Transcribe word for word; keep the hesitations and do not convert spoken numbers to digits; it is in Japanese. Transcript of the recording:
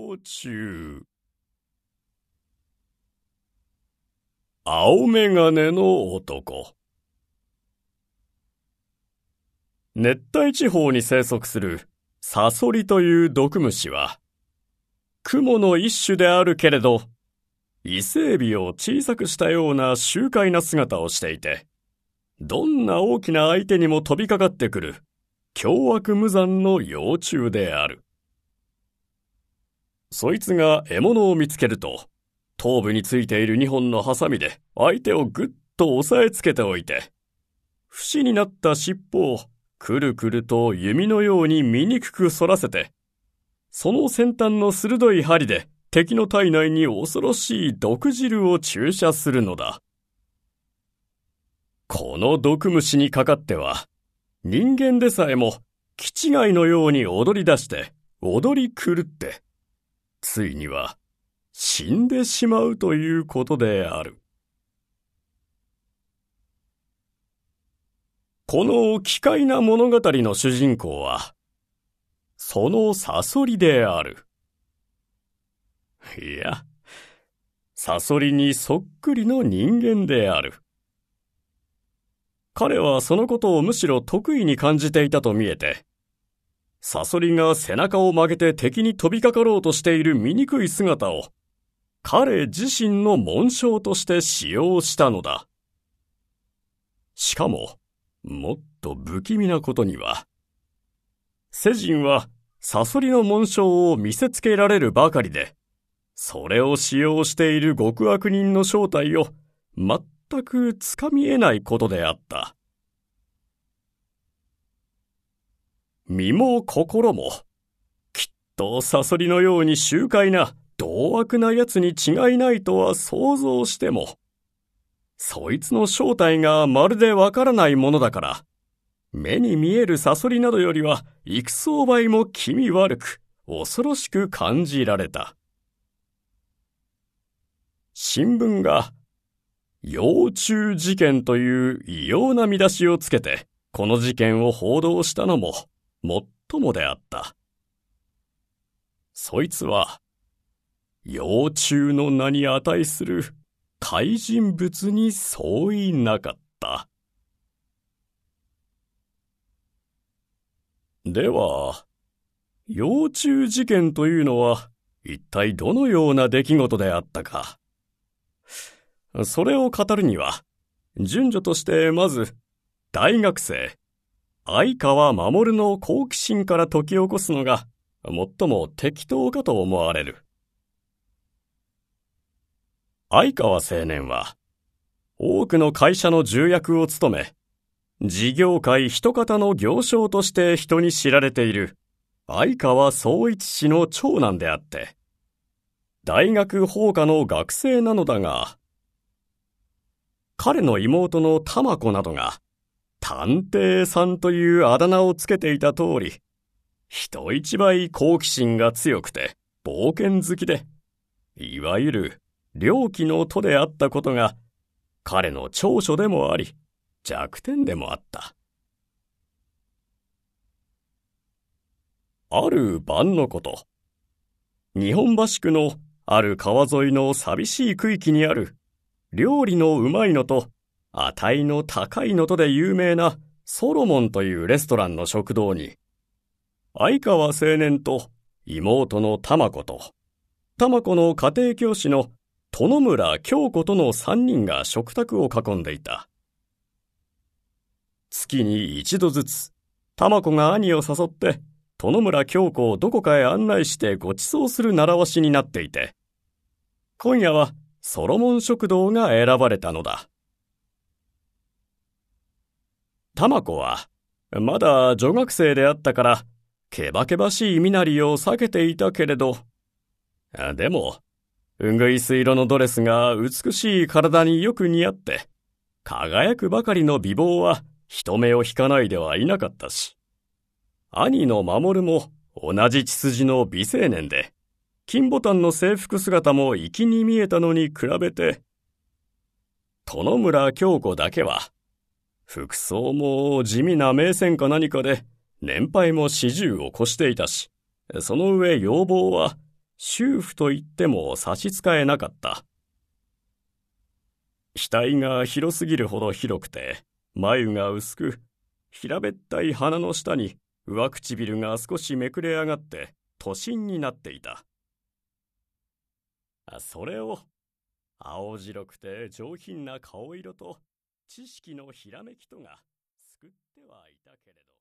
幼虫。青眼鏡の男。熱帯地方に生息するサソリという毒虫は、クモの一種であるけれど、伊勢エビを小さくしたような醜怪な姿をしていて、どんな大きな相手にも飛びかかってくる凶悪無残の幼虫である。そいつが獲物を見つけると、頭部についている二本のハサミで相手をぐっと押さえつけておいて、節になった尻尾をくるくると弓のように醜く反らせて、その先端の鋭い針で敵の体内に恐ろしい毒汁を注射するのだ。この毒虫にかかっては、人間でさえも気違いのように踊り出して踊り狂って、ついには死んでしまうということである。この奇怪な物語の主人公は、そのサソリである。いや、サソリにそっくりの人間である。彼はそのことをむしろ得意に感じていたと見えて、サソリが背中を曲げて敵に飛びかかろうとしている醜い姿を、彼自身の紋章として使用したのだ。しかも、もっと不気味なことには、世人はサソリの紋章を見せつけられるばかりで、それを使用している極悪人の正体を全くつかみ得ないことであった。身も心も、きっとサソリのように醜怪な獰悪な奴に違いないとは想像しても、そいつの正体がまるでわからないものだから、目に見えるサソリなどよりは幾層倍も気味悪く、恐ろしく感じられた。新聞が、幼虫事件という異様な見出しをつけて、この事件を報道したのも、もっともであった。そいつは、幼虫の名に値する怪人物に相違なかった。では、幼虫事件というのは、一体どのような出来事であったか。それを語るには、順序としてまず、大学生、相川守の好奇心から解き起こすのが、最も適当かと思われる。相川青年は、多くの会社の重役を務め、事業界一方の行商として人に知られている、相川宗一氏の長男であって、大学法科の学生なのだが、彼の妹の玉子などが、探偵さんというあだ名をつけていた通り、人一倍好奇心が強くて冒険好きで、いわゆる猟奇の徒であったことが、彼の長所でもあり、弱点でもあった。ある晩のこと、日本橋区のある川沿いの寂しい区域にある、料理のうまいのと、値の高いのとで有名なソロモンというレストランの食堂に、相川青年と妹の玉子と、玉子の家庭教師の殿村京子との三人が食卓を囲んでいた。月に一度ずつ、玉子が兄を誘って、殿村京子をどこかへ案内してご馳走する習わしになっていて、今夜はソロモン食堂が選ばれたのだ。玉子は、まだ女学生であったから、けばけばしい身なりを避けていたけれど、でも、うぐいす色のドレスが美しい体によく似合って、輝くばかりの美貌は人目を引かないではいなかったし、兄の守も同じ血筋の美青年で、金ボタンの制服姿も粋に見えたのに比べて、殿村京子だけは、服装も地味な名船か何かで、年配も四十を越していたし、その上容貌は娼婦と言っても差し支えなかった。額が広すぎるほど広くて、眉が薄く、平べったい鼻の下に上唇が少しめくれ上がって都心になっていた。それを青白くて上品な顔色と知識のひらめきとが救ってはいたけれど。